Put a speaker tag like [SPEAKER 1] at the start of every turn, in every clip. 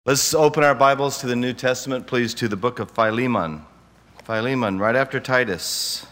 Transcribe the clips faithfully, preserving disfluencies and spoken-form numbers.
[SPEAKER 1] Let's open our Bibles to the New Testament, please, to the book of Philemon. Philemon, right after Titus,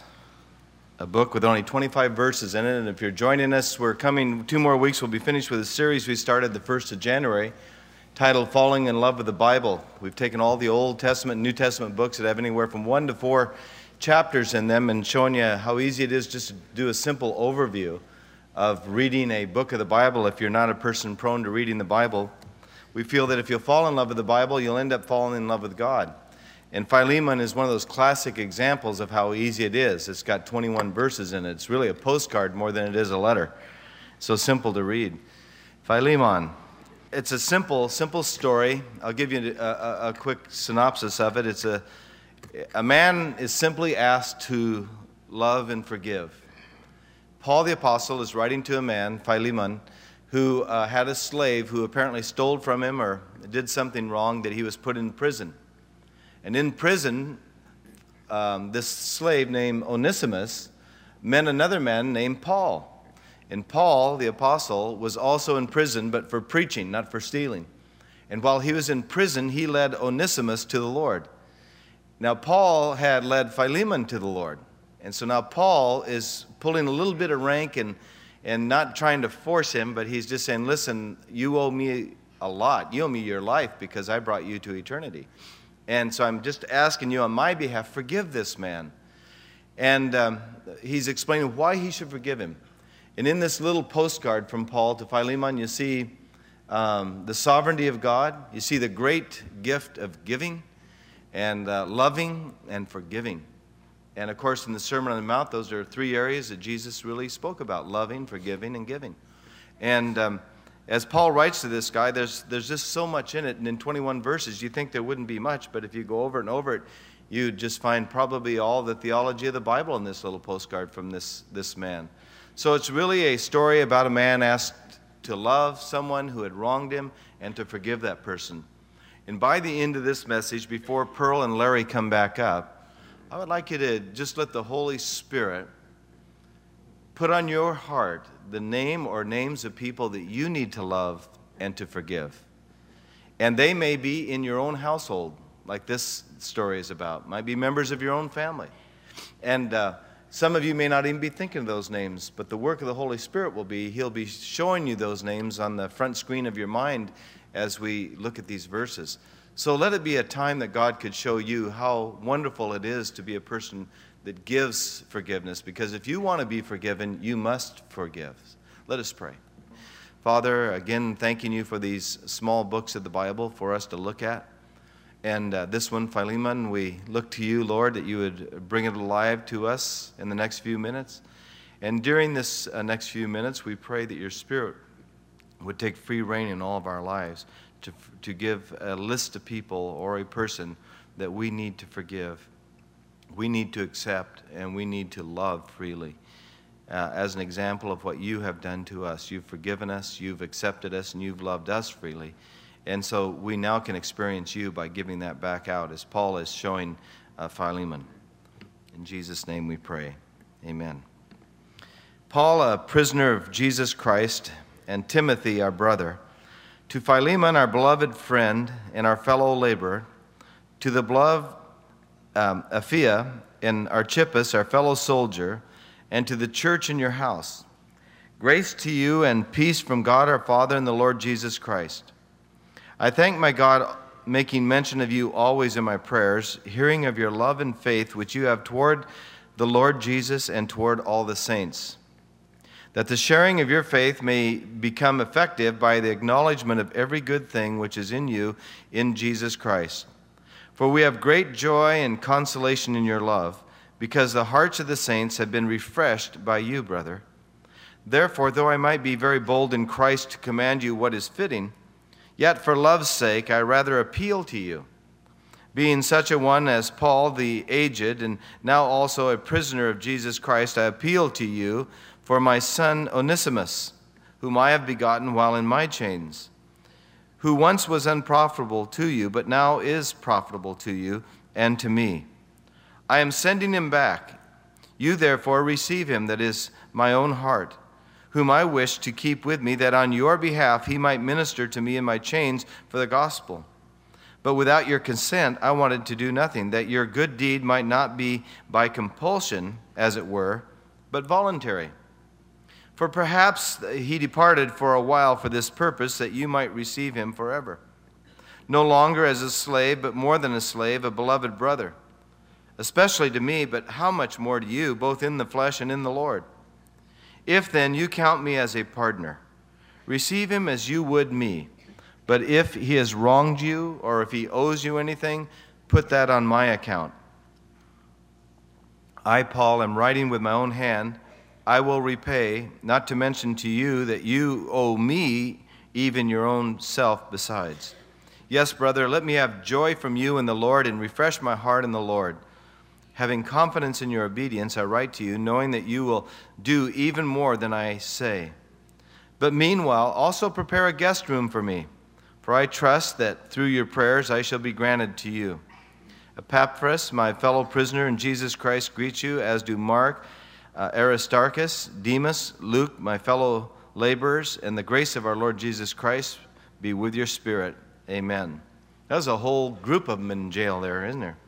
[SPEAKER 1] a book with only twenty-five verses in it. And if you're joining us, we're coming two more weeks. We'll be finished with a series we started the first of January, titled Falling in Love with the Bible. We've taken all the Old Testament and New Testament books that have anywhere from one to four chapters in them and shown you how easy it is just to do a simple overview of reading a book of the Bible if you're not a person prone to reading the Bible. We feel that if you'll fall in love with the Bible, you'll end up falling in love with God. And Philemon is one of those classic examples of how easy it is. It's got twenty-one verses in it. It's really a postcard more than it is a letter. So simple to read. Philemon. It's a simple, simple story. I'll give you a, a, a quick synopsis of it. It's a, a man is simply asked to love and forgive. Paul the Apostle is writing to a man, Philemon, who uh, had a slave who apparently stole from him or did something wrong, that he was put in prison. And in prison, um, this slave named Onesimus met another man named Paul. And Paul, the apostle, was also in prison, but for preaching, not for stealing. And while he was in prison, he led Onesimus to the Lord. Now, Paul had led Philemon to the Lord. And so now Paul is pulling a little bit of rank and And not trying to force him, but he's just saying, listen, you owe me a lot. You owe me your life because I brought you to eternity. And so I'm just asking you on my behalf, forgive this man. And um, he's explaining why he should forgive him. And in this little postcard from Paul to Philemon, you see um, the sovereignty of God. You see the great gift of giving and uh, loving and forgiving. And, of course, in the Sermon on the Mount, those are three areas that Jesus really spoke about: loving, forgiving, and giving. And um, as Paul writes to this guy, there's there's just so much in it. And in twenty-one verses, you think there wouldn't be much, but if you go over it and over it, you just find probably all the theology of the Bible in this little postcard from this, this man. So it's really a story about a man asked to love someone who had wronged him and to forgive that person. And by the end of this message, before Pearl and Larry come back up, I would like you to just let the Holy Spirit put on your heart the name or names of people that you need to love and to forgive. And they may be in your own household, like this story is about. Might be members of your own family. And uh, some of you may not even be thinking of those names, but the work of the Holy Spirit will be, He'll be showing you those names on the front screen of your mind as we look at these verses. So let it be a time that God could show you how wonderful it is to be a person that gives forgiveness. Because if you want to be forgiven, you must forgive. Let us pray. Father, again, thanking you for these small books of the Bible for us to look at. And uh, this one, Philemon, we look to you, Lord, that you would bring it alive to us in the next few minutes. And during this uh, next few minutes, we pray that your Spirit would take free reign in all of our lives, to to give a list of people or a person that we need to forgive, we need to accept, and we need to love freely. Uh, as an example of what you have done to us. You've forgiven us, you've accepted us, and you've loved us freely. And so we now can experience you by giving that back out, as Paul is showing uh, Philemon. In Jesus' name we pray. Amen. Paul, a prisoner of Jesus Christ, and Timothy, our brother, to Philemon, our beloved friend and our fellow laborer, to the beloved um, Apphia and Archippus, our fellow soldier, and to the church in your house. Grace to you and peace from God our Father and the Lord Jesus Christ. I thank my God, making mention of you always in my prayers, hearing of your love and faith which you have toward the Lord Jesus and toward all the saints, that the sharing of your faith may become effective by the acknowledgement of every good thing which is in you in Jesus Christ. For we have great joy and consolation in your love, because the hearts of the saints have been refreshed by you, brother. Therefore, though I might be very bold in Christ to command you what is fitting, yet for love's sake I rather appeal to you. Being such a one as Paul the aged, and now also a prisoner of Jesus Christ, I appeal to you for my son Onesimus, whom I have begotten while in my chains, who once was unprofitable to you, but now is profitable to you and to me. I am sending him back. You therefore receive him, that is my own heart, whom I wish to keep with me, that on your behalf he might minister to me in my chains for the gospel. But without your consent, I wanted to do nothing, that your good deed might not be by compulsion, as it were, but voluntary. For perhaps he departed for a while for this purpose, that you might receive him forever. No longer as a slave, but more than a slave, a beloved brother, especially to me, but how much more to you, both in the flesh and in the Lord. If then you count me as a partner, receive him as you would me. But if he has wronged you, or if he owes you anything, put that on my account. I, Paul, am writing with my own hand. I will repay, not to mention to you that you owe me even your own self besides. Yes, brother, let me have joy from you in the Lord, and refresh my heart in the Lord. Having confidence in your obedience, I write to you, knowing that you will do even more than I say. But meanwhile, also prepare a guest room for me, for I trust that through your prayers I shall be granted to you. Epaphras, my fellow prisoner in Jesus Christ, greets you, as do Mark, uh, Aristarchus, Demas, Luke, my fellow laborers, and the grace of our Lord Jesus Christ be with your spirit. Amen. There's a whole group of them in jail there, isn't there?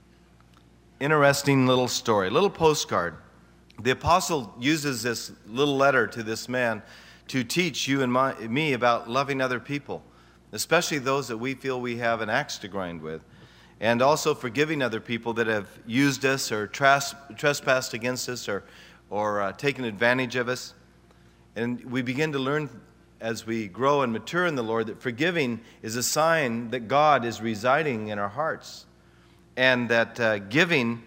[SPEAKER 1] Interesting little story, little postcard. The apostle uses this little letter to this man to teach you and my, me about loving other people, especially those that we feel we have an axe to grind with, and also forgiving other people that have used us or tras- trespassed against us or, or uh, taken advantage of us. And we begin to learn as we grow and mature in the Lord that forgiving is a sign that God is residing in our hearts, and that uh, giving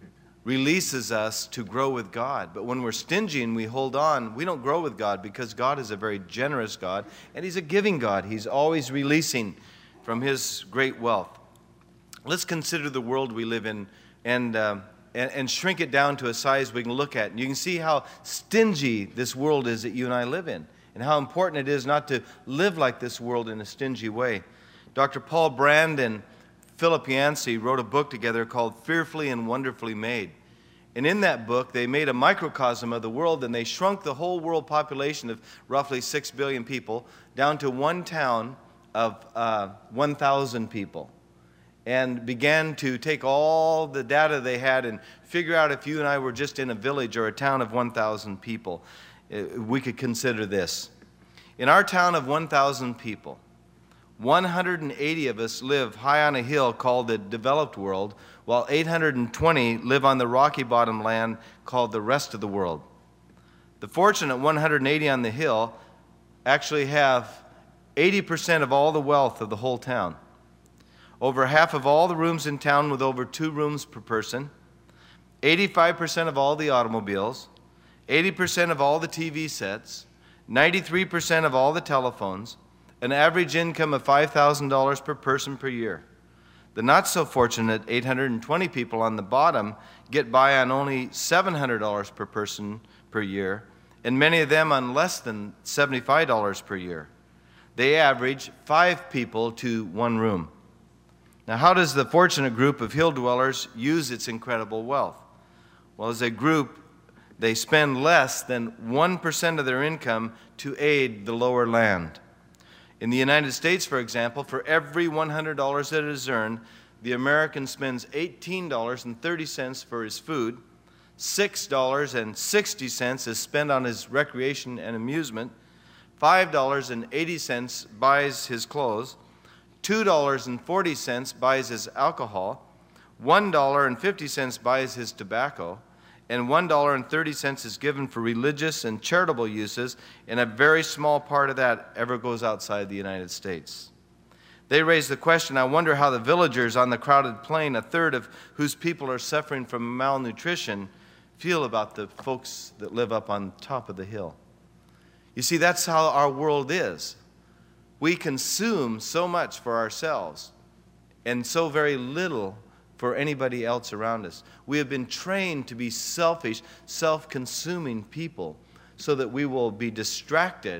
[SPEAKER 1] releases us to grow with God. But when we're stingy and we hold on, we don't grow with God, because God is a very generous God, and he's a giving God. He's always releasing from his great wealth. Let's consider the world we live in and, uh, and, and shrink it down to a size we can look at. And you can see how stingy this world is that you and I live in, and how important it is not to live like this world in a stingy way. Doctor Paul Brand and Philip Yancey wrote a book together called Fearfully and Wonderfully Made. And in that book, they made a microcosm of the world, and they shrunk the whole world population of roughly six billion people down to one town of uh, one thousand people, and began to take all the data they had and figure out if you and I were just in a village or a town of one thousand people, we could consider this. In our town of one thousand people, one hundred eighty of us live high on a hill called the developed world, while eight hundred twenty live on the rocky bottom land called the rest of the world. The fortunate one hundred eighty on the hill actually have eighty percent of all the wealth of the whole town. Over half of all the rooms in town with over two rooms per person, eighty-five percent of all the automobiles, eighty percent of all the T V sets, ninety-three percent of all the telephones, an average income of five thousand dollars per person per year. The not-so-fortunate eight hundred twenty people on the bottom get by on only seven hundred dollars per person per year, and many of them on less than seventy-five dollars per year. They average five people to one room. Now, how does the fortunate group of hill dwellers use its incredible wealth? Well, as a group, they spend less than one percent of their income to aid the lower land. In the United States, for example, for every one hundred dollars that is earned, the American spends eighteen dollars and thirty cents for his food, six dollars and sixty cents is spent on his recreation and amusement, five dollars and eighty cents buys his clothes, two dollars and forty cents buys his alcohol, one dollar and fifty cents buys his tobacco, and one dollar and thirty cents is given for religious and charitable uses, and a very small part of that ever goes outside the United States. They raise the question, I wonder how the villagers on the crowded plain, a third of whose people are suffering from malnutrition, feel about the folks that live up on top of the hill. You see, that's how our world is. We consume so much for ourselves and so very little for anybody else around us. We have been trained to be selfish, self-consuming people so that we will be distracted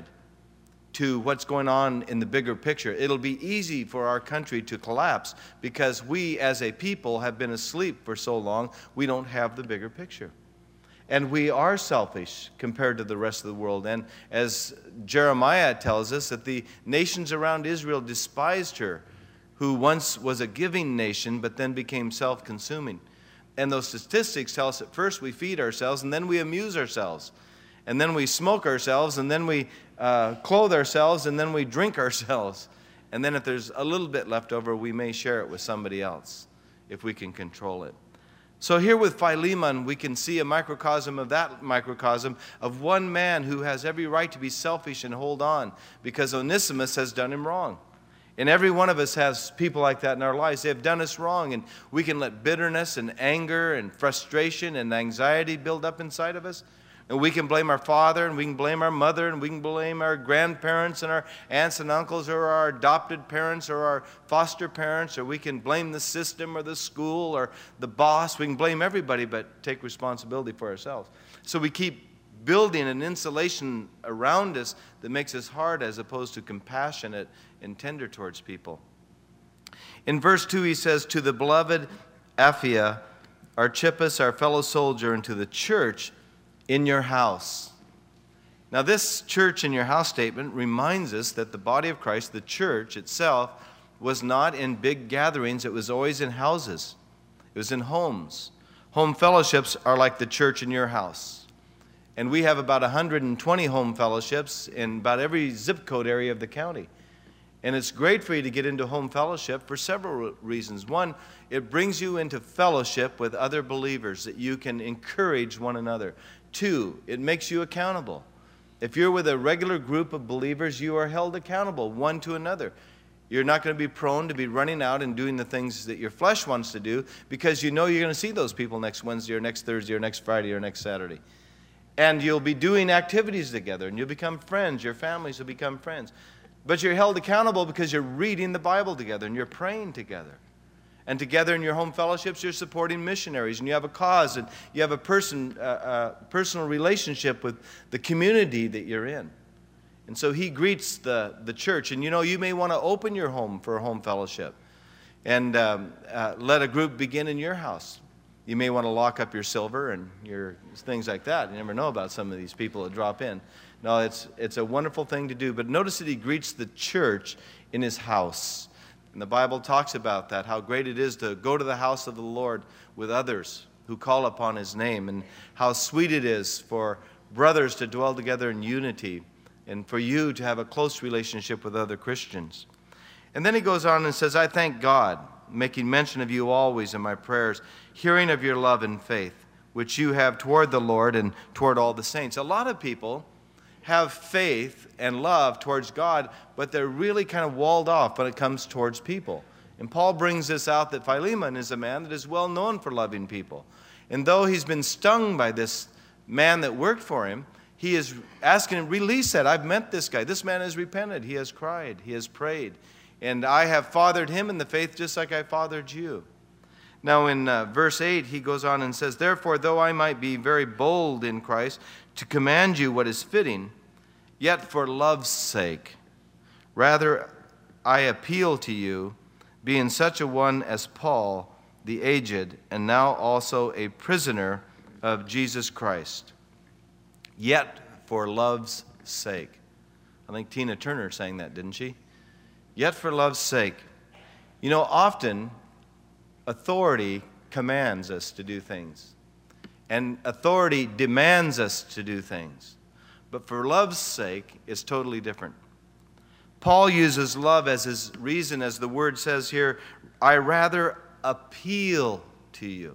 [SPEAKER 1] to what's going on in the bigger picture. It'll be easy for our country to collapse because we as a people have been asleep for so long, we don't have the bigger picture. And we are selfish compared to the rest of the world. And as Jeremiah tells us, that the nations around Israel despised her, who once was a giving nation but then became self-consuming. And those statistics tell us at first we feed ourselves, and then we amuse ourselves, and then we smoke ourselves, and then we uh, clothe ourselves, and then we drink ourselves. And then if there's a little bit left over, we may share it with somebody else if we can control it. So here with Philemon, we can see a microcosm of that microcosm of one man who has every right to be selfish and hold on because Onesimus has done him wrong. And every one of us has people like that in our lives. They have done us wrong, and we can let bitterness and anger and frustration and anxiety build up inside of us. And we can blame our father, and we can blame our mother, and we can blame our grandparents and our aunts and uncles, or our adopted parents, or our foster parents, or we can blame the system or the school or the boss. We can blame everybody but take responsibility for ourselves. So we keep building an insulation around us that makes us hard as opposed to compassionate and tender towards people. In verse two, he says, "To the beloved Apphia, Archippus, our fellow soldier, and to the church in your house." Now, this church in your house statement reminds us that the body of Christ, the church itself, was not in big gatherings. It was always in houses. It was in homes. Home fellowships are like the church in your house. And we have about one hundred twenty home fellowships in about every zip code area of the county. And it's great for you to get into home fellowship for several reasons. One, it brings you into fellowship with other believers that you can encourage one another. Two, it makes you accountable. If you're with a regular group of believers, you are held accountable one to another. You're not going to be prone to be running out and doing the things that your flesh wants to do because you know you're going to see those people next Wednesday or next Thursday or next Friday or next Saturday. And you'll be doing activities together, and you'll become friends. Your families will become friends. But you're held accountable because you're reading the Bible together and you're praying together. And together in your home fellowships, you're supporting missionaries, and you have a cause, and you have a person, uh, uh, personal relationship with the community that you're in. And so he greets the, the church. And you know, you may want to open your home for a home fellowship and um, uh, let a group begin in your house. You may want to lock up your silver and your things like that. You never know about some of these people that drop in. No, it's, it's a wonderful thing to do. But notice that he greets the church in his house. And the Bible talks about that, how great it is to go to the house of the Lord with others who call upon his name, and how sweet it is for brothers to dwell together in unity and for you to have a close relationship with other Christians. And then he goes on and says, "I thank God, making mention of you always in my prayers, hearing of your love and faith, which you have toward the Lord and toward all the saints." A lot of people have faith and love towards God, but they're really kind of walled off when it comes towards people. And Paul brings this out that Philemon is a man that is well known for loving people. And though he's been stung by this man that worked for him, he is asking him, release that. I've met this guy. This man has repented. He has cried. He has prayed. And I have fathered him in the faith just like I fathered you. Now in uh, verse eight, he goes on and says, "Therefore, though I might be very bold in Christ to command you what is fitting, yet for love's sake, rather I appeal to you, being such a one as Paul, the aged, and now also a prisoner of Jesus Christ. Yet for love's sake." I think Tina Turner sang that, didn't she? Yet for love's sake. You know, often authority commands us to do things, and authority demands us to do things. But for love's sake, it's totally different. Paul uses love as his reason, as the word says here, "I rather appeal to you."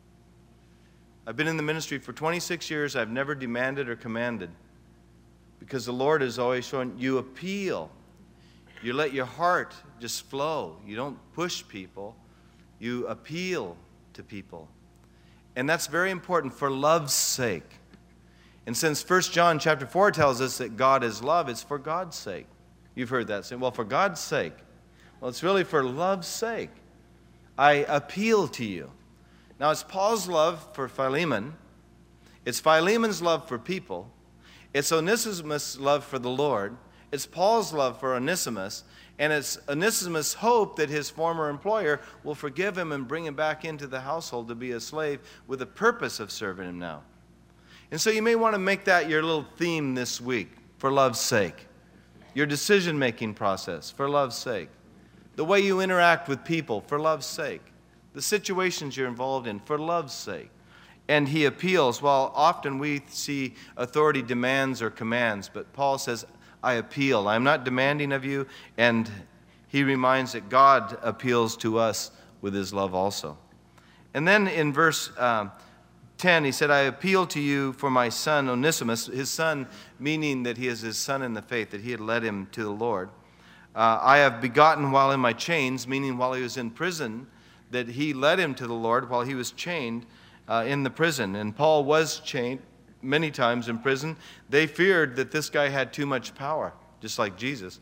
[SPEAKER 1] I've been in the ministry for twenty-six years. I've never demanded or commanded, because the Lord has always shown you appeal. You let your heart just flow. You don't push people. You appeal to people. And that's very important for love's sake. And since First John chapter four tells us that God is love, it's for God's sake. You've heard that say, well, for God's sake. Well, it's really for love's sake. I appeal to you. Now, it's Paul's love for Philemon. It's Philemon's love for people. It's Onesimus' love for the Lord. It's Paul's love for Onesimus. And it's Onesimus' hope that his former employer will forgive him and bring him back into the household to be a slave with the purpose of serving him now. And so you may want to make that your little theme this week, for love's sake. Your decision-making process, for love's sake. the way you interact with people for love's sake, the situations you're involved in for love's sake. And he appeals. While often we see authority demands or commands, but Paul says, I appeal. I'm not demanding of you. And he reminds that God appeals to us with his love also. And then in verse um, ten, he said, I appeal to you for my son Onesimus, his son, meaning that he is his son in the faith, that he had led him to the Lord. Uh, I have begotten while in my chains, meaning while he was in prison, that he led him to the Lord while he was chained uh, in the prison. And Paul was chained many times in prison. They feared that this guy had too much power, just like Jesus.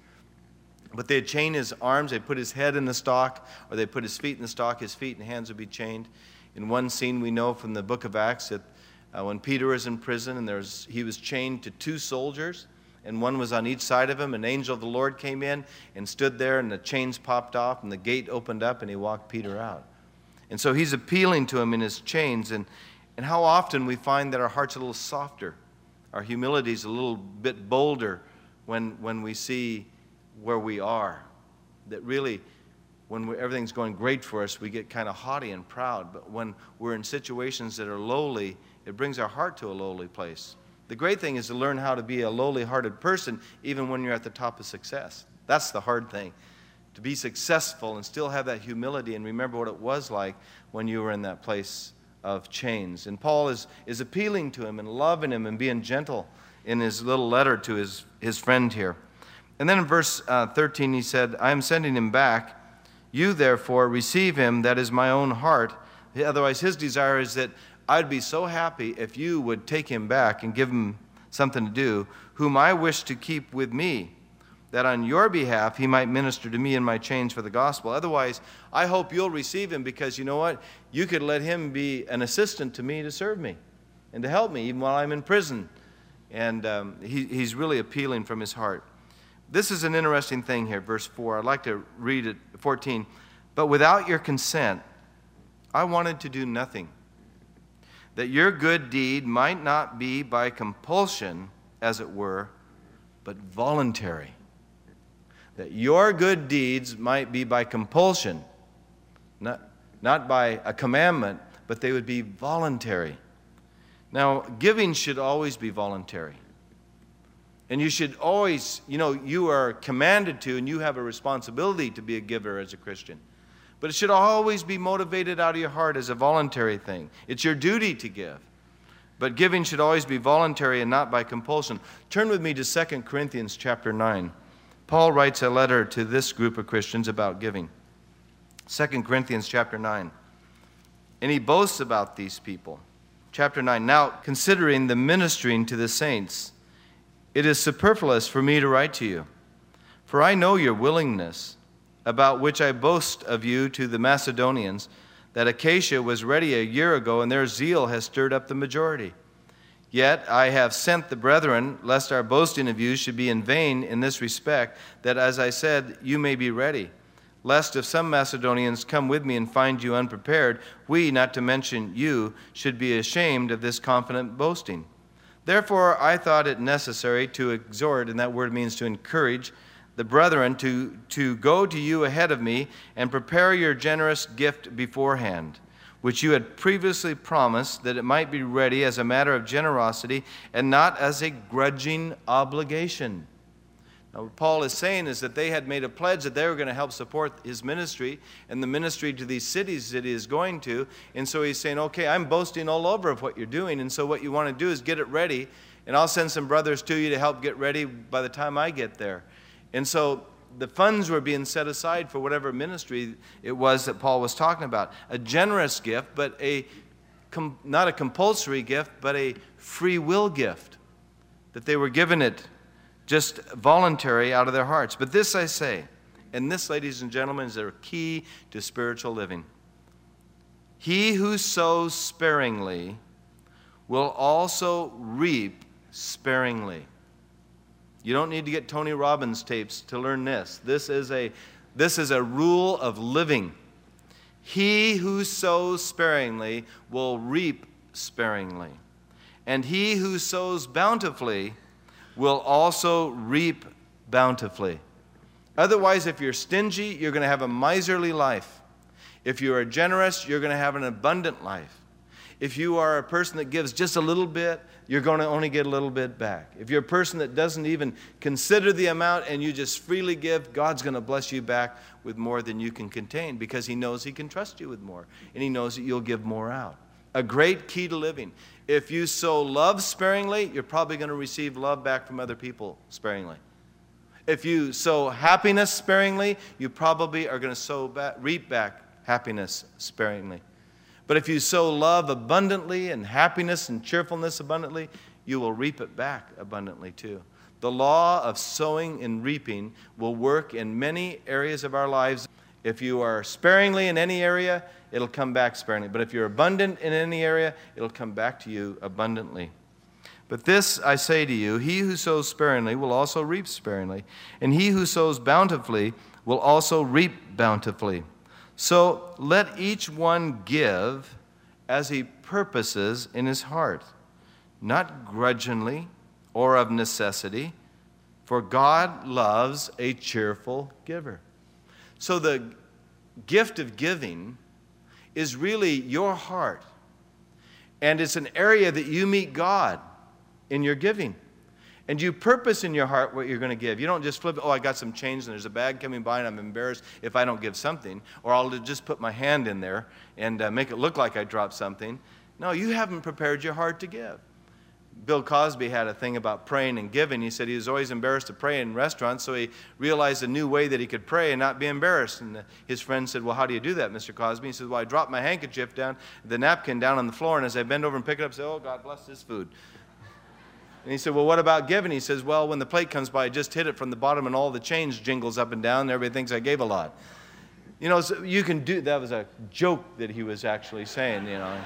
[SPEAKER 1] But they'd chain his arms, they'd put his head in the stock, or they'd put his feet in the stock, his feet and hands would be chained. In one scene we know from the book of Acts that uh, when Peter was in prison and there was, he was chained to two soldiers, and one was on each side of him, an angel of the Lord came in and stood there, and the chains popped off, and the gate opened up, and he walked Peter out. And so he's appealing to him in his chains, and, and how often we find that our heart's a little softer, our humility's a little bit bolder when, when we see where we are, that really when we, everything's going great for us, we get kind of haughty and proud, but when we're in situations that are lowly, it brings our heart to a lowly place. The great thing is to learn how to be a lowly-hearted person even when you're at the top of success. That's the hard thing, to be successful and still have that humility and remember what it was like when you were in that place of chains. And Paul is, is appealing to him and loving him and being gentle in his little letter to his, his friend here. And then in verse uh, thirteen he said, I am sending him back. You therefore receive him, that is my own heart. Otherwise his desire is that I'd be so happy if you would take him back and give him something to do, whom I wish to keep with me, that on your behalf he might minister to me in my chains for the gospel. Otherwise, I hope you'll receive him because you know what? You could let him be an assistant to me to serve me and to help me even while I'm in prison. And um, he, he's really appealing from his heart. This is an interesting thing here, verse four. I'd like to read it, fourteen. But without your consent, I wanted to do nothing, that your good deed might not be by compulsion, as it were, but voluntary. That your good deeds might be by compulsion, not, not by a commandment, but they would be voluntary. Now, giving should always be voluntary. And you should always, you know, you are commanded to and you have a responsibility to be a giver as a Christian. But it should always be motivated out of your heart as a voluntary thing. It's your duty to give. But giving should always be voluntary and not by compulsion. Turn with me to Second Corinthians chapter nine. Paul writes a letter to this group of Christians about giving. Second Corinthians chapter nine. And he boasts about these people. Chapter nine. Now, considering the ministering to the saints, it is superfluous for me to write to you. For I know your willingness, about which I boast of you to the Macedonians, that Achaia was ready a year ago, and their zeal has stirred up the majority. Yet I have sent the brethren, lest our boasting of you should be in vain in this respect, that, as I said, you may be ready. Lest if some Macedonians come with me and find you unprepared, we, not to mention you, should be ashamed of this confident boasting. Therefore I thought it necessary to exhort, and that word means to encourage, the brethren to, to go to you ahead of me and prepare your generous gift beforehand, which you had previously promised, that it might be ready as a matter of generosity and not as a grudging obligation. Now, what Paul is saying is that they had made a pledge that they were going to help support his ministry and the ministry to these cities that he is going to. And so he's saying, okay, I'm boasting all over of what you're doing. And so what you want to do is get it ready, and I'll send some brothers to you to help get ready by the time I get there. And so the funds were being set aside for whatever ministry it was that Paul was talking about. A generous gift, but a not a compulsory gift, but a free will gift. That they were given it just voluntary out of their hearts. But this I say, and this, ladies and gentlemen, is a key to spiritual living. He who sows sparingly will also reap sparingly. You don't need to get Tony Robbins tapes to learn this. This is a, this is a rule of living. He who sows sparingly will reap sparingly. And he who sows bountifully will also reap bountifully. Otherwise, if you're stingy, you're going to have a miserly life. If you are generous, you're going to have an abundant life. If you are a person that gives just a little bit, you're going to only get a little bit back. If you're a person that doesn't even consider the amount and you just freely give, God's going to bless you back with more than you can contain, because He knows He can trust you with more, and He knows that you'll give more out. A great key to living. If you sow love sparingly, you're probably going to receive love back from other people sparingly. If you sow happiness sparingly, you probably are going to sow back, reap back happiness sparingly. But if you sow love abundantly and happiness and cheerfulness abundantly, you will reap it back abundantly too. The law of sowing and reaping will work in many areas of our lives. If you are sparingly in any area, it'll come back sparingly. But if you're abundant in any area, it'll come back to you abundantly. But this I say to you, he who sows sparingly will also reap sparingly, and he who sows bountifully will also reap bountifully. So let each one give as he purposes in his heart, not grudgingly or of necessity, for God loves a cheerful giver. So the gift of giving is really your heart, and it's an area that you meet God in your giving. And you purpose in your heart what you're going to give. You don't just flip, oh, I got some change and there's a bag coming by and I'm embarrassed if I don't give something. Or I'll just put my hand in there and uh, make it look like I dropped something. No, you haven't prepared your heart to give. Bill Cosby had a thing about praying and giving. He said he was always embarrassed to pray in restaurants, so he realized a new way that he could pray and not be embarrassed. And his friend said, well, how do you do that, Mister Cosby? He said, well, I drop my handkerchief down, the napkin down on the floor, and as I bend over and pick it up, I say, oh, God bless this food. And he said, well, what about giving? He says, well, when the plate comes by, I just hit it from the bottom and all the change jingles up and down and everybody thinks I gave a lot. You know, so you can do, that was a joke that he was actually saying, you know.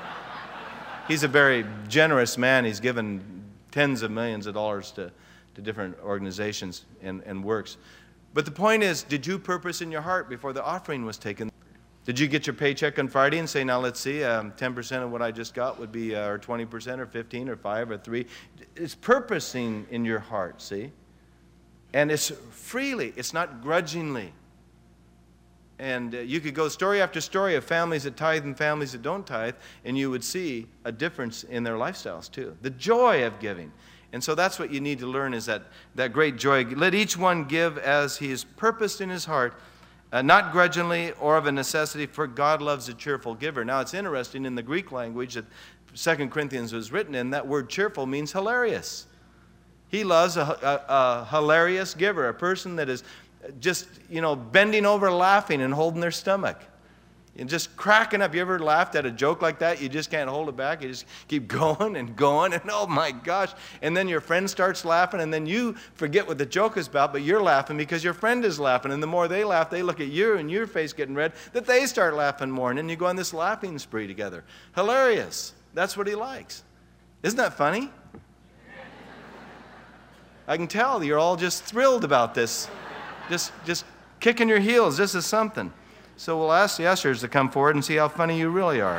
[SPEAKER 1] He's a very generous man. He's given tens of millions of dollars to, to different organizations and, and works. But the point is, did you purpose in your heart before the offering was taken? Did you get your paycheck on Friday and say, now let's see, um, ten percent of what I just got would be, uh, or twenty percent, or fifteen, or five, or three? It's purposing in your heart, see? And it's freely, it's not grudgingly. And uh, you could go story after story of families that tithe and families that don't tithe, and you would see a difference in their lifestyles too. The joy of giving. And so that's what you need to learn, is that, that great joy. Let each one give as he is purposed in his heart, Uh, not grudgingly or of a necessity, for God loves a cheerful giver. Now, it's interesting, in the Greek language that Second Corinthians was written in, that word cheerful means hilarious. He loves a, a, a hilarious giver, a person that is just, you know, bending over laughing and holding their stomach. And just cracking up. You ever laughed at a joke like that? You just can't hold it back. You just keep going and going, and oh my gosh. And then your friend starts laughing, and then you forget what the joke is about, but you're laughing because your friend is laughing. And the more they laugh, they look at you and your face getting red, that they start laughing more. And then you go on this laughing spree together. Hilarious. That's what he likes. Isn't that funny? I can tell you're all just thrilled about this. Just, just kicking your heels. This is something. So we'll ask the ushers to come forward and see how funny you really are.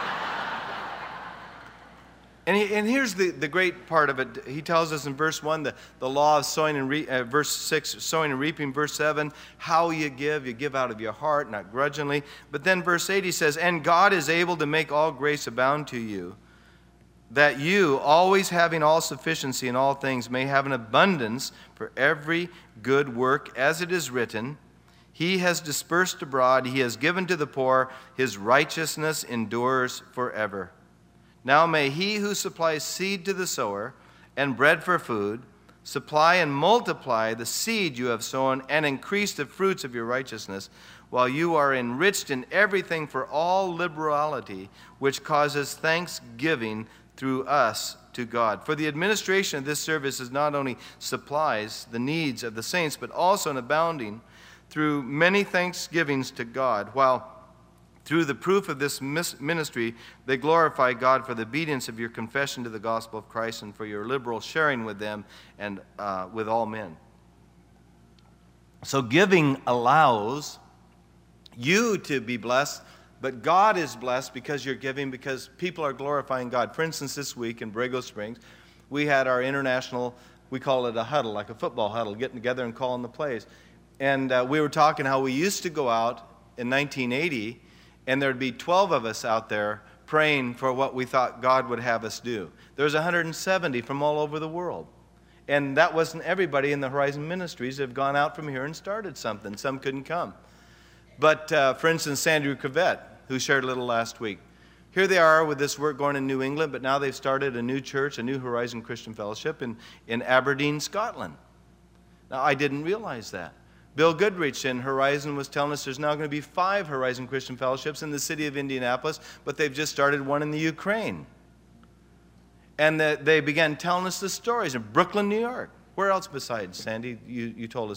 [SPEAKER 1] And, he, and here's the, the great part of it. He tells us in verse one, the, the law of sowing and re, uh, verse six, sowing and reaping. Verse seven, how you give. You give out of your heart, not grudgingly. But then verse eight, he says, and God is able to make all grace abound to you, that you, always having all sufficiency in all things, may have an abundance for every good work, as it is written, he has dispersed abroad, he has given to the poor, his righteousness endures forever. Now may he who supplies seed to the sower and bread for food supply and multiply the seed you have sown and increase the fruits of your righteousness, while you are enriched in everything for all liberality, which causes thanksgiving through us to God. For the administration of this service is not only supplies the needs of the saints, but also an abounding through many thanksgivings to God, while through the proof of this ministry they glorify God for the obedience of your confession to the gospel of Christ and for your liberal sharing with them and uh, with all men. So giving allows you to be blessed, but God is blessed because you're giving, because people are glorifying God. For instance, this week in Borrego Springs, we had our international, we call it a huddle, like a football huddle, getting together and calling the plays. And uh, we were talking how we used to go out in nineteen eighty, and there'd be twelve of us out there praying for what we thought God would have us do. There was one hundred seventy from all over the world. And that wasn't everybody in the Horizon Ministries that have gone out from here and started something. Some couldn't come. But, uh, for instance, Sandra Cravette, who shared a little last week. Here they are with this work going in New England, but now they've started a new church, a new Horizon Christian Fellowship in, in Aberdeen, Scotland. Now, I didn't realize that. Bill Goodrich in Horizon was telling us there's now going to be five Horizon Christian Fellowships in the city of Indianapolis, but they've just started one in the Ukraine. And the, they began telling us the stories in Brooklyn, New York. Where else besides, Sandy? You, you told us.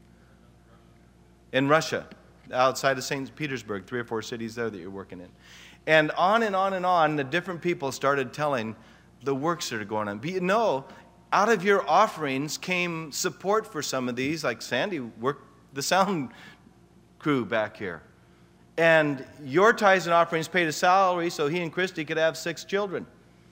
[SPEAKER 1] In Russia, outside of Saint Petersburg, three or four cities there that you're working in. And on and on and on, the different people started telling the works that are going on. But you know, out of your offerings came support for some of these, like Sandy worked the sound crew back here. And your tithes and offerings paid a salary so he and Christy could have six children.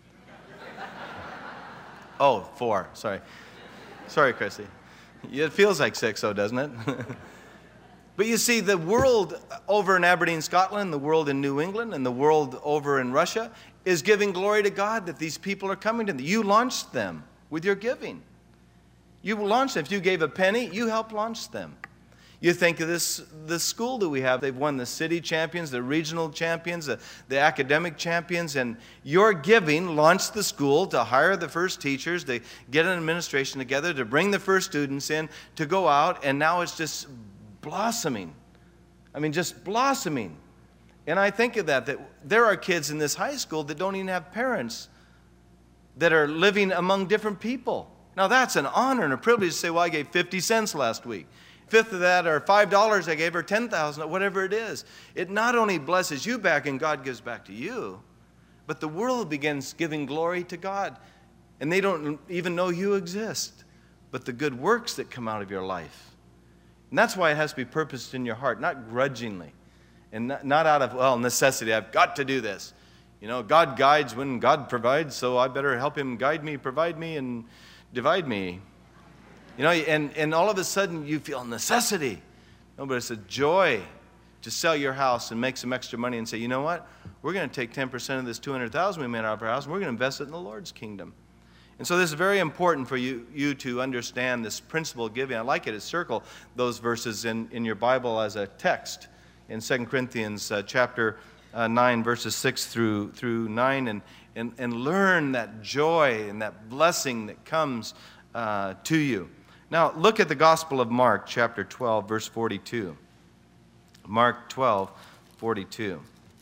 [SPEAKER 1] Oh, four, sorry. Sorry, Christy. It feels like six, though, doesn't it? But you see, the world over in Aberdeen, Scotland, the world in New England, and the world over in Russia is giving glory to God that these people are coming to them. You launched them with your giving. You launched them. If you gave a penny, you helped launch them. You think of this, the school that we have. They've won the city champions, the regional champions, the, the academic champions, and your giving launched the school to hire the first teachers, to get an administration together, to bring the first students in, to go out, and now it's just blossoming. I mean, just blossoming. And I think of that, that there are kids in this high school that don't even have parents that are living among different people. Now, that's an honor and a privilege to say, well, I gave fifty cents last week. Fifth of that, or five dollars I gave, or ten thousand dollars, whatever it is. It not only blesses you back and God gives back to you, but the world begins giving glory to God. And they don't even know you exist, but the good works that come out of your life. And that's why it has to be purposed in your heart, not grudgingly. And not, not out of, well, necessity, I've got to do this. You know, God guides when God provides, so I better help him guide me, provide me, and divide me. You know, and, and all of a sudden you feel necessity. No, but it's a joy to sell your house and make some extra money and say, you know what? We're going to take ten percent of this two hundred thousand dollars we made out of our house, and we're going to invest it in the Lord's kingdom. And so this is very important for you, you to understand this principle of giving. I like it to circle those verses in, in your Bible as a text in Second Corinthians uh, chapter uh, nine, verses six through, through nine, and, and, and learn that joy and that blessing that comes uh, to you. Now, look at the Gospel of Mark, chapter twelve, verse forty-two. Mark twelve, forty-two.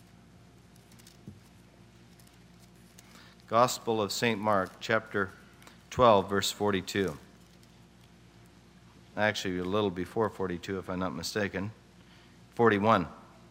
[SPEAKER 1] Gospel of Saint Mark, chapter twelve, verse forty-two. Actually, a little before forty-two, if I'm not mistaken. forty-one.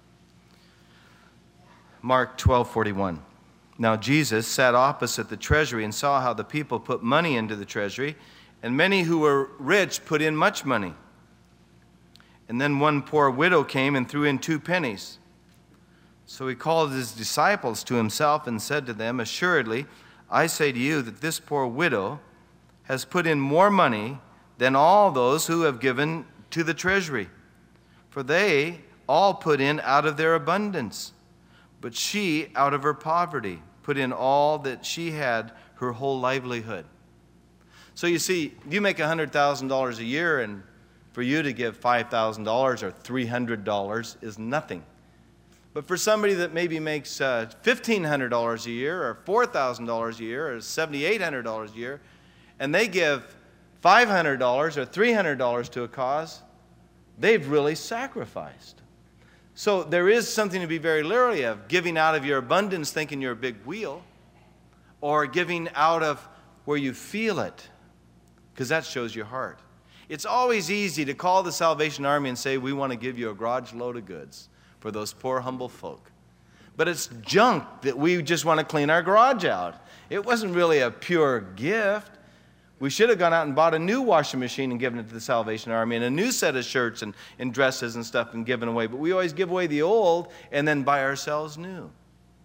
[SPEAKER 1] Mark twelve, forty-one. Now, Jesus sat opposite the treasury and saw how the people put money into the treasury, and many who were rich put in much money. And then one poor widow came and threw in two pennies. So he called his disciples to himself and said to them, assuredly, I say to you that this poor widow has put in more money than all those who have given to the treasury. For they all put in out of their abundance, but she, out of her poverty, put in all that she had, her whole livelihood. So you see, you make one hundred thousand dollars a year, and for you to give five thousand dollars or three hundred dollars is nothing. But for somebody that maybe makes uh, fifteen hundred dollars a year or four thousand dollars a year or seven thousand eight hundred dollars a year, and they give five hundred dollars or three hundred dollars to a cause, they've really sacrificed. So there is something to be very leery of, giving out of your abundance thinking you're a big wheel, or giving out of where you feel it, because that shows your heart. It's always easy to call the Salvation Army and say, we want to give you a garage load of goods for those poor, humble folk. But it's junk that we just want to clean our garage out. It wasn't really a pure gift. We should have gone out and bought a new washing machine and given it to the Salvation Army, and a new set of shirts and, and dresses and stuff and given away. But we always give away the old and then buy ourselves new.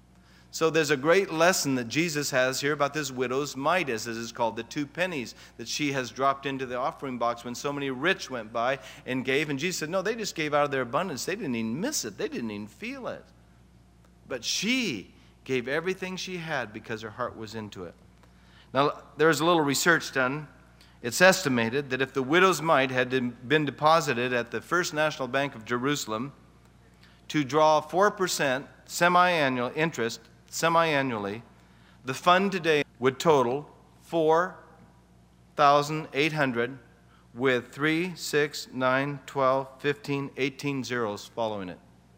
[SPEAKER 1] So there's a great lesson that Jesus has here about this widow's mite, as it is called, the two pennies that she has dropped into the offering box when so many rich went by and gave. And Jesus said, no, they just gave out of their abundance. They didn't even miss it. They didn't even feel it. But she gave everything she had because her heart was into it. Now, there's a little research done. It's estimated that if the widow's mite had been deposited at the First National Bank of Jerusalem to draw four percent semi-annual interest, semi-annually, the fund today would total four thousand eight hundred with three, six, nine, twelve, fifteen, eighteen zeros following it.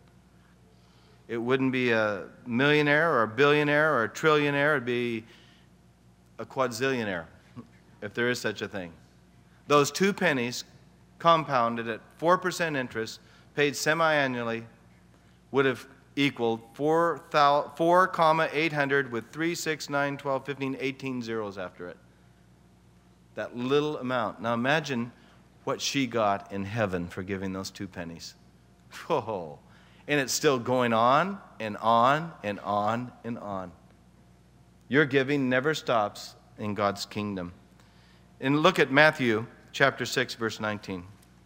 [SPEAKER 1] It wouldn't be a millionaire or a billionaire or a trillionaire. It'd be a quadzillionaire, if there is such a thing. Those two pennies compounded at four percent interest, paid semi-annually, would have equaled four, eight hundred with three, six, nine, twelve, fifteen, eighteen zeros after it. That little amount. Now imagine what she got in heaven for giving those two pennies. Whoa. And it's still going on and on and on and on. Your giving never stops in God's kingdom. And look at Matthew chapter six, verse nineteen.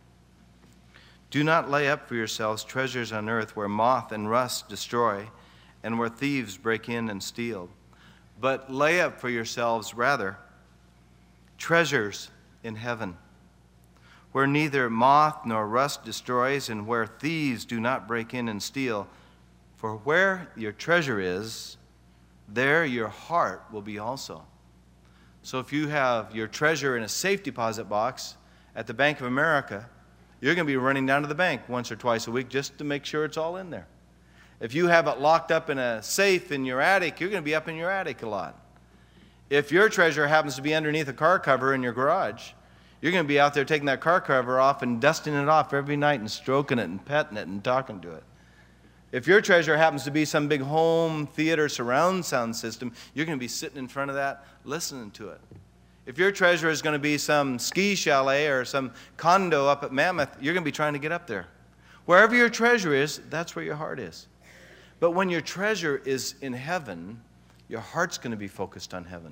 [SPEAKER 1] Do not lay up for yourselves treasures on earth where moth and rust destroy and where thieves break in and steal. But lay up for yourselves rather treasures in heaven, where neither moth nor rust destroys and where thieves do not break in and steal. For where your treasure is, there your heart will be also. So if you have your treasure in a safe deposit box at the Bank of America, you're going to be running down to the bank once or twice a week just to make sure it's all in there. If you have it locked up in a safe in your attic, you're going to be up in your attic a lot. If your treasure happens to be underneath a car cover in your garage, you're going to be out there taking that car cover off and dusting it off every night and stroking it and petting it and talking to it. If your treasure happens to be some big home theater surround sound system, you're going to be sitting in front of that listening to it. If your treasure is going to be some ski chalet or some condo up at Mammoth, you're going to be trying to get up there. Wherever your treasure is, that's where your heart is. But when your treasure is in heaven, your heart's going to be focused on heaven.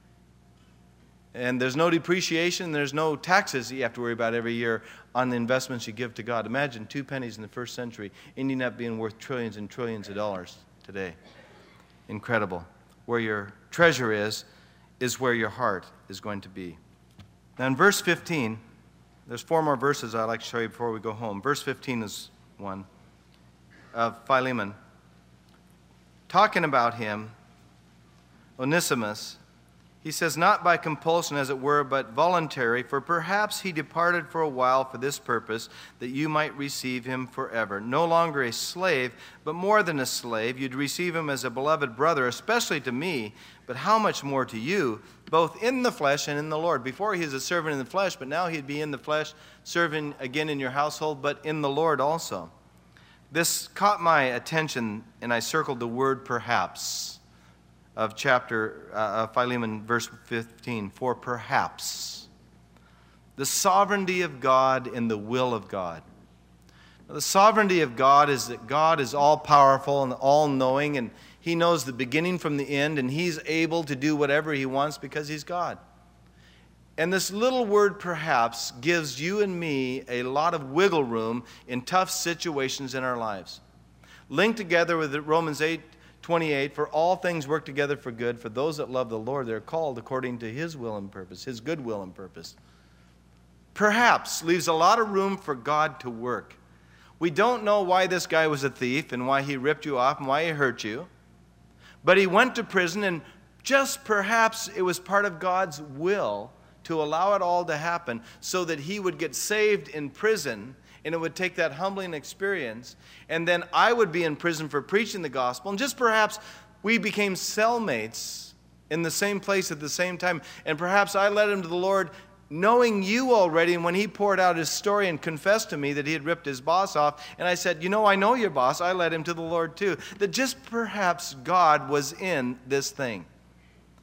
[SPEAKER 1] And there's no depreciation, there's no taxes that you have to worry about every year on the investments you give to God. Imagine two pennies in the first century ending up being worth trillions and trillions of dollars today. Incredible. Where your treasure is, is where your heart is going to be. Now in verse fifteen, there's four more verses I'd like to show you before we go home. Verse fifteen is one of Philemon. Talking about him, Onesimus, he says, not by compulsion, as it were, but voluntary, for perhaps he departed for a while for this purpose, that you might receive him forever. No longer a slave, but more than a slave. You'd receive him as a beloved brother, especially to me, but how much more to you, both in the flesh and in the Lord. Before he was a servant in the flesh, but now he'd be in the flesh, serving again in your household, but in the Lord also. This caught my attention, and I circled the word perhaps of chapter uh, Philemon, verse fifteen, for perhaps. The sovereignty of God and the will of God. Now, the sovereignty of God is that God is all-powerful and all-knowing, and he knows the beginning from the end, and he's able to do whatever he wants because he's God. And this little word perhaps gives you and me a lot of wiggle room in tough situations in our lives. Linked together with Romans eight twenty-eight, for all things work together for good for those that love the Lord. They're called according to his will and purpose, his good will and purpose. Perhaps leaves a lot of room for God to work. We don't know why this guy was a thief and why he ripped you off and why he hurt you. But he went to prison, and just perhaps it was part of God's will to allow it all to happen so that he would get saved in prison, and it would take that humbling experience, and then I would be in prison for preaching the gospel, and just perhaps we became cellmates in the same place at the same time, and perhaps I led him to the Lord knowing you already, and when he poured out his story and confessed to me that he had ripped his boss off, and I said, you know, I know your boss, I led him to the Lord too, that just perhaps God was in this thing.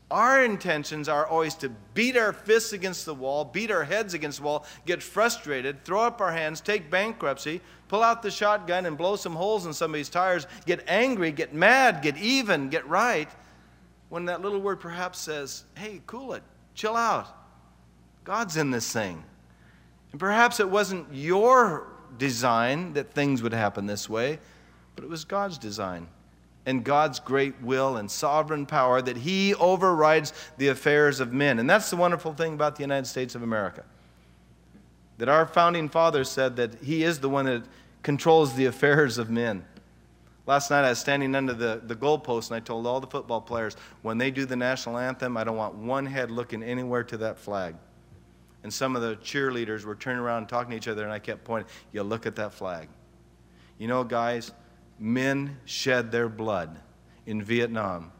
[SPEAKER 1] Our intentions are always to beat our fists against the wall, beat our heads against the wall, get frustrated, throw up our hands, take bankruptcy, pull out the shotgun and blow some holes in somebody's tires, get angry, get mad, get even, get right, when that little word perhaps says, hey, cool it, chill out. God's in this thing. And perhaps it wasn't your design that things would happen this way, but it was God's design and God's great will and sovereign power that He overrides the affairs of men. And that's the wonderful thing about the United States of America, that our founding fathers said that He is the one that controls the affairs of men. Last night I was standing under the, the goalpost and I told all the football players, when they do the national anthem, I don't want one head looking anywhere to that flag. And some of the cheerleaders were turning around and talking to each other, and I kept pointing, you look at that flag. You know, guys, men shed their blood in Vietnam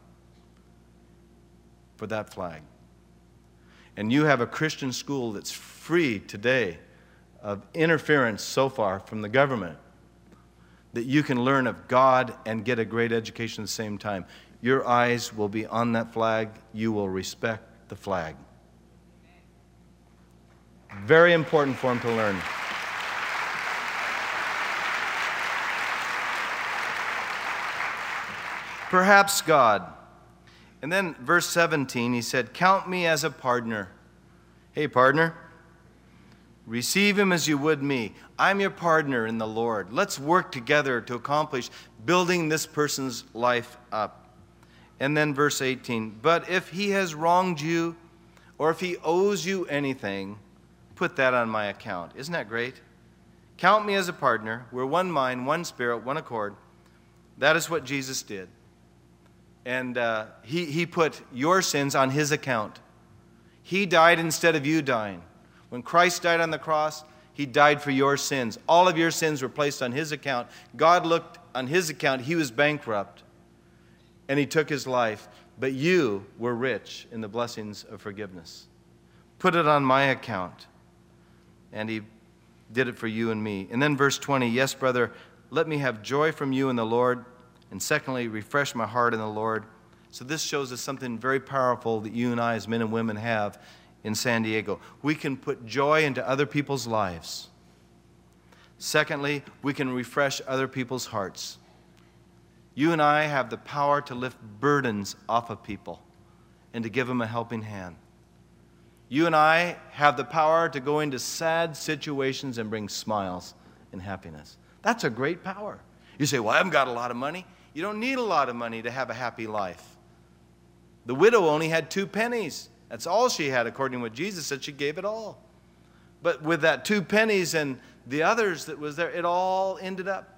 [SPEAKER 1] for that flag. And you have a Christian school that's free today of interference so far from the government that you can learn of God and get a great education at the same time. Your eyes will be on that flag. You will respect the flag. Very important for him to learn. Perhaps God. And then verse seventeen, he said, count me as a partner. Hey, partner, receive him as you would me. I'm your partner in the Lord. Let's work together to accomplish building this person's life up. And then verse eighteen, but if he has wronged you, or if he owes you anything, put that on my account. Isn't that great? Count me as a partner. We're one mind, one spirit, one accord. That is what Jesus did. And uh, he, he put your sins on His account. He died instead of you dying. When Christ died on the cross, He died for your sins. All of your sins were placed on His account. God looked on His account. He was bankrupt, and He took His life. But you were rich in the blessings of forgiveness. Put it on my account. And He did it for you and me. And then verse twenty, yes, brother, let me have joy from you in the Lord. And secondly, refresh my heart in the Lord. So this shows us something very powerful that you and I as men and women have in San Diego. We can put joy into other people's lives. Secondly, we can refresh other people's hearts. You and I have the power to lift burdens off of people and to give them a helping hand. You and I have the power to go into sad situations and bring smiles and happiness. That's a great power. You say, well, I haven't got a lot of money. You don't need a lot of money to have a happy life. The widow only had two pennies. That's all she had, according to what Jesus said. She gave it all. But with that two pennies and the others that was there, it all ended up.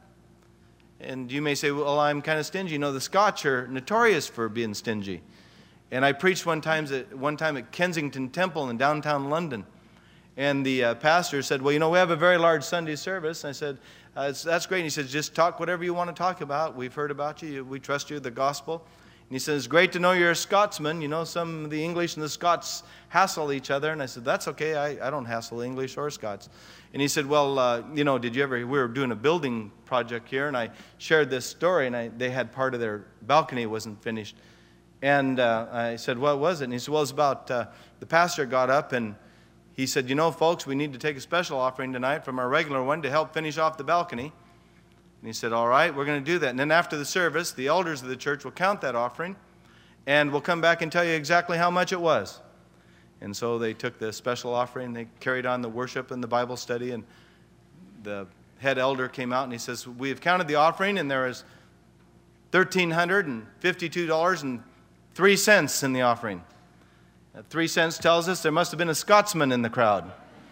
[SPEAKER 1] And you may say, well, I'm kind of stingy. You know, the Scotch are notorious for being stingy. And I preached one time at, one time at Kensington Temple in downtown London. And the uh, pastor said, well, you know, we have a very large Sunday service. And I said, uh, that's great. And he said, just talk whatever you want to talk about. We've heard about you. We trust you, the gospel. And he said, it's great to know you're a Scotsman. You know, some of the English and the Scots hassle each other. And I said, that's okay. I, I don't hassle English or Scots. And he said, well, uh, you know, did you ever, we were doing a building project here. And I shared this story. And I, they had part of their balcony wasn't finished. And uh, I said, what was it? And he said, well, it's about, uh, the pastor got up and he said, you know, folks, we need to take a special offering tonight from our regular one to help finish off the balcony. And he said, all right, we're going to do that. And then after the service, the elders of the church will count that offering and we'll come back and tell you exactly how much it was. And so they took the special offering, they carried on the worship and the Bible study, and the head elder came out and he says, we have counted the offering and there is one thousand three hundred fifty-two dollars and three cents in the offering. That three cents tells us there must have been a Scotsman in the crowd.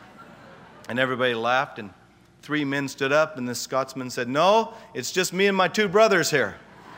[SPEAKER 1] And everybody laughed, and three men stood up, and this Scotsman said, no, it's just me and my two brothers here.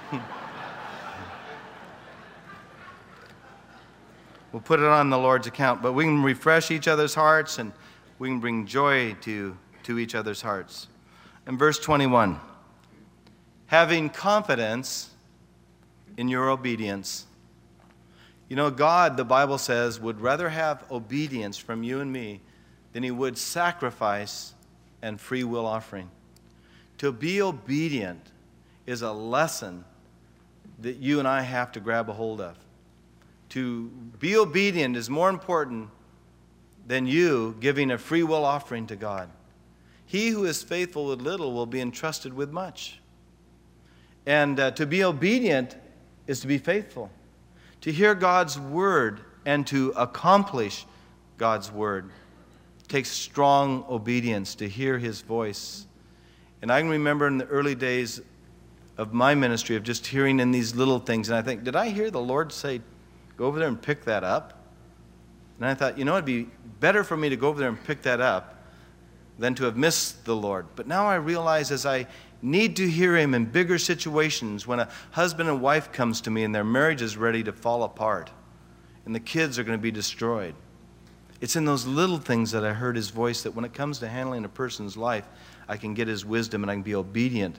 [SPEAKER 1] We'll put it on the Lord's account, but we can refresh each other's hearts, and we can bring joy to, to each other's hearts. In verse twenty-one, having confidence in your obedience. You know, God, the Bible says, would rather have obedience from you and me than He would sacrifice and free will offering. To be obedient is a lesson that you and I have to grab a hold of. to be obedient is more important than you giving a free will offering to God. He who is faithful with little will be entrusted with much. And uh, to be obedient is to be faithful. To hear God's word and to accomplish God's word takes strong obedience to hear his voice. And I can remember in the early days of my ministry of just hearing in these little things, and I think, did I hear the Lord say, go over there and pick that up? And I thought, you know, it'd be better for me to go over there and pick that up than to have missed the Lord. But now I realize as I need to hear him in bigger situations, when a husband and wife comes to me and their marriage is ready to fall apart and the kids are going to be destroyed, it's in those little things that I heard his voice, that when it comes to handling a person's life, I can get his wisdom and I can be obedient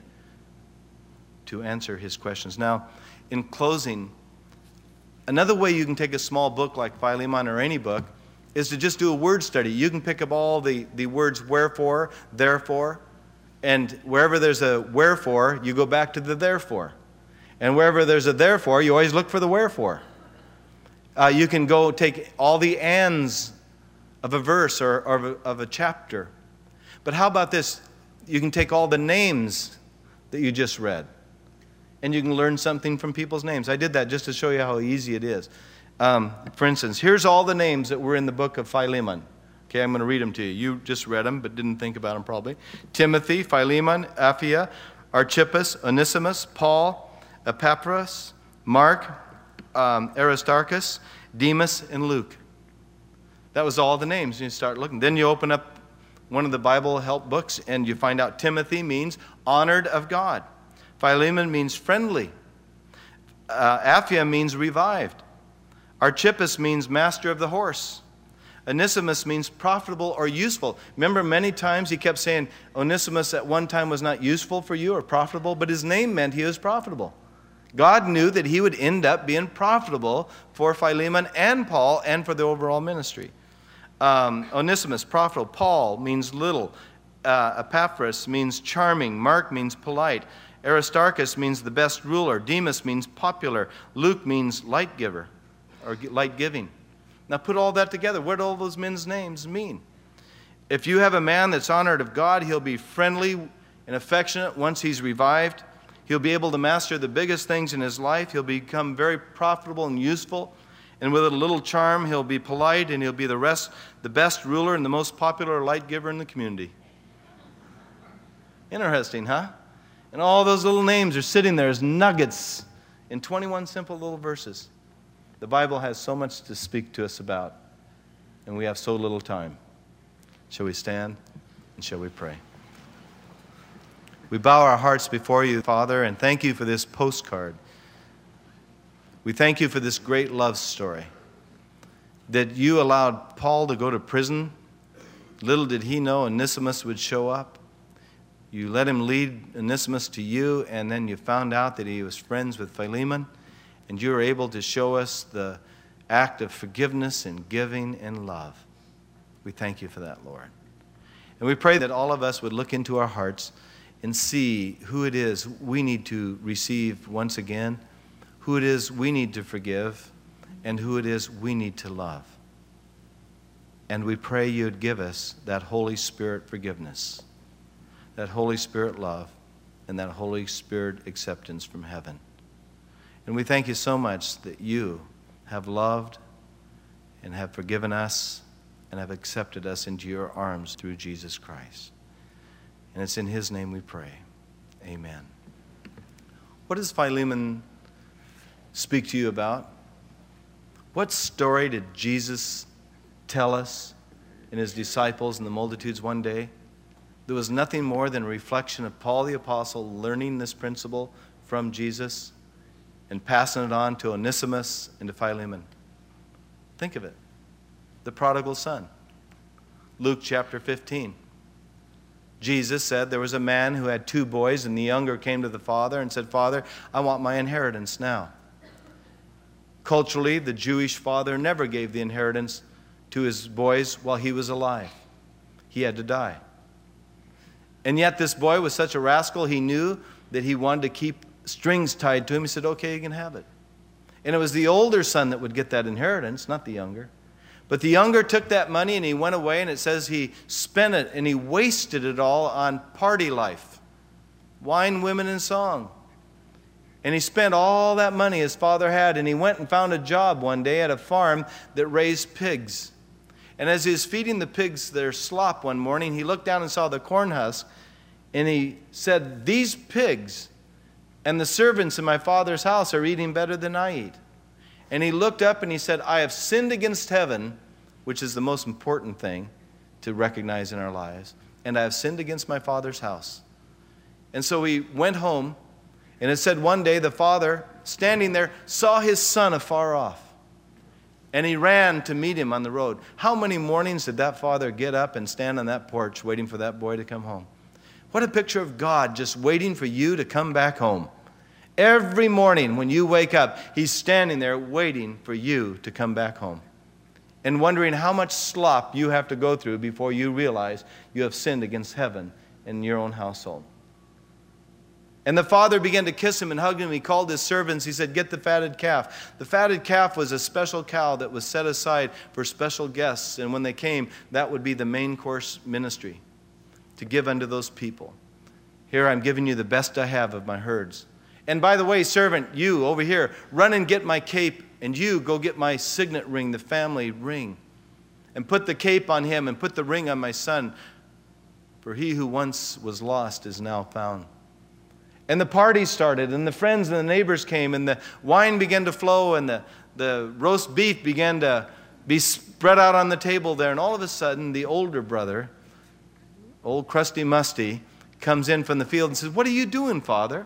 [SPEAKER 1] to answer his questions. Now, in closing, another way you can take a small book like Philemon or any book is to just do a word study. You can pick up all the, the words wherefore, therefore, and wherever there's a wherefore, you go back to the therefore. And wherever there's a therefore, you always look for the wherefore. Uh, you can go take all the ands of a verse or, or of, a, of a chapter. But how about this? You can take all the names that you just read, and you can learn something from people's names. I did that just to show you how easy it is. Um, for instance, here's all the names that were in the book of Philemon. Okay, I'm going to read them to you. You just read them, but didn't think about them probably. Timothy, Philemon, Apphia, Archippus, Onesimus, Paul, Epaphras, Mark, um, Aristarchus, Demas, and Luke. That was all the names. You start looking. Then you open up one of the Bible help books, and you find out Timothy means honored of God. Philemon means friendly. Uh, Apphia means revived. Archippus means master of the horse. Onesimus means profitable or useful. Remember, many times he kept saying Onesimus at one time was not useful for you or profitable, but his name meant he was profitable. God knew that he would end up being profitable for Philemon and Paul and for the overall ministry. Um, Onesimus, profitable. Paul means little. Uh, Epaphras means charming. Mark means polite. Aristarchus means the best ruler. Demas means popular. Luke means light giver or light giving. Now put all that together. What do all those men's names mean? If you have a man that's honored of God, he'll be friendly and affectionate once he's revived. He'll be able to master the biggest things in his life. He'll become very profitable and useful. And with a little charm, he'll be polite, and he'll be the rest, the best ruler and the most popular light giver in the community. Interesting, huh? And all those little names are sitting there as nuggets in twenty-one simple little verses. The Bible has so much to speak to us about, and we have so little time. Shall we stand and shall we pray? We bow our hearts before you, Father, and thank you for this postcard. We thank you for this great love story, that you allowed Paul to go to prison. Little did he know Onesimus would show up. You let him lead Onesimus to you, and then you found out that he was friends with Philemon, and you were able to show us the act of forgiveness and giving and love. We thank you for that, Lord. And we pray that all of us would look into our hearts and see who it is we need to receive once again, who it is we need to forgive, and who it is we need to love. And we pray you'd give us that Holy Spirit forgiveness, that Holy Spirit love, and that Holy Spirit acceptance from heaven. And we thank you so much that you have loved and have forgiven us and have accepted us into your arms through Jesus Christ. And it's in his name we pray. Amen. What does Philemon speak to you about? What story did Jesus tell us and his disciples and the multitudes one day? There was nothing more than a reflection of Paul the Apostle learning this principle from Jesus and passing it on to Onesimus and to Philemon. Think of it. The prodigal son. Luke chapter fifteen. Jesus said there was a man who had two boys, and the younger came to the father and said, "Father, I want my inheritance now." Culturally, the Jewish father never gave the inheritance to his boys while he was alive. He had to die. And yet this boy was such a rascal, he knew that he wanted to keep strings tied to him. He said, "Okay, you can have it." And it was the older son that would get that inheritance, not the younger. But the younger took that money and he went away, and it says he spent it and he wasted it all on party life. Wine, women, and song. And he spent all that money his father had, and he went and found a job one day at a farm that raised pigs. And as he was feeding the pigs their slop one morning, he looked down and saw the corn husk, and he said, "These pigs and the servants in my father's house are eating better than I eat." And he looked up and he said, "I have sinned against heaven," which is the most important thing to recognize in our lives, "and I have sinned against my father's house." And so he went home, and it said one day the father, standing there, saw his son afar off. And he ran to meet him on the road. How many mornings did that father get up and stand on that porch waiting for that boy to come home? What a picture of God just waiting for you to come back home. Every morning when you wake up, he's standing there waiting for you to come back home. And wondering how much slop you have to go through before you realize you have sinned against heaven in your own household. And the father began to kiss him and hug him. He called his servants. He said, "Get the fatted calf." The fatted calf was a special cow that was set aside for special guests. And when they came, that would be the main course ministry, to give unto those people. "Here, I'm giving you the best I have of my herds. And by the way, servant, you over here, run and get my cape, and you go get my signet ring, the family ring. And put the cape on him, and put the ring on my son. For he who once was lost is now found." And the party started, and the friends and the neighbors came, and the wine began to flow, and the, the roast beef began to be spread out on the table there. And all of a sudden, the older brother, old Crusty Musty, comes in from the field and says, "What are you doing, Father?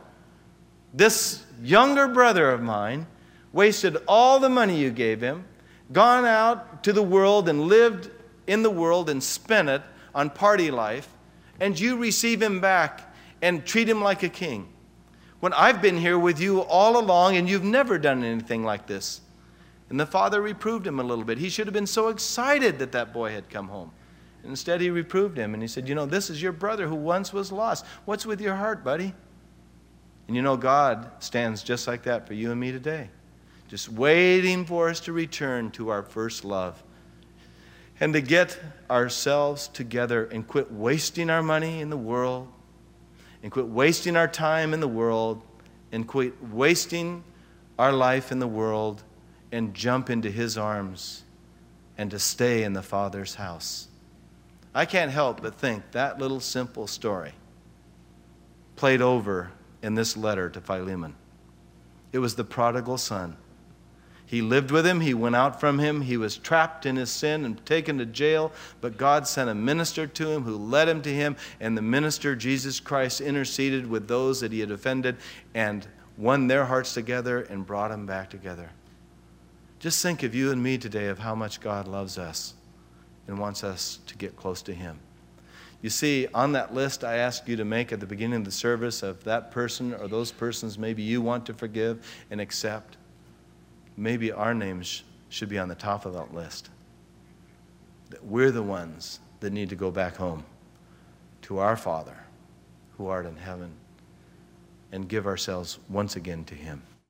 [SPEAKER 1] This younger brother of mine wasted all the money you gave him, gone out to the world and lived in the world and spent it on party life, and you receive him back and treat him like a king, when I've been here with you all along and you've never done anything like this." And the father reproved him a little bit. He should have been so excited that that boy had come home. And instead he reproved him and he said, "You know, this is your brother who once was lost. What's with your heart, buddy?" And you know, God stands just like that for you and me today, just waiting for us to return to our first love and to get ourselves together and quit wasting our money in the world, and quit wasting our time in the world, and quit wasting our life in the world, and jump into his arms and to stay in the Father's house. I can't help but think that little simple story played over in this letter to Philemon. It was the prodigal son. He lived with him. He went out from him. He was trapped in his sin and taken to jail. But God sent a minister to him who led him to him. And the minister, Jesus Christ, interceded with those that he had offended and won their hearts together and brought them back together. Just think of you and me today, of how much God loves us and wants us to get close to him. You see, on that list I asked you to make at the beginning of the service of that person or those persons maybe you want to forgive and accept, maybe our names should be on the top of that list. That we're the ones that need to go back home to our Father who art in heaven and give ourselves once again to him.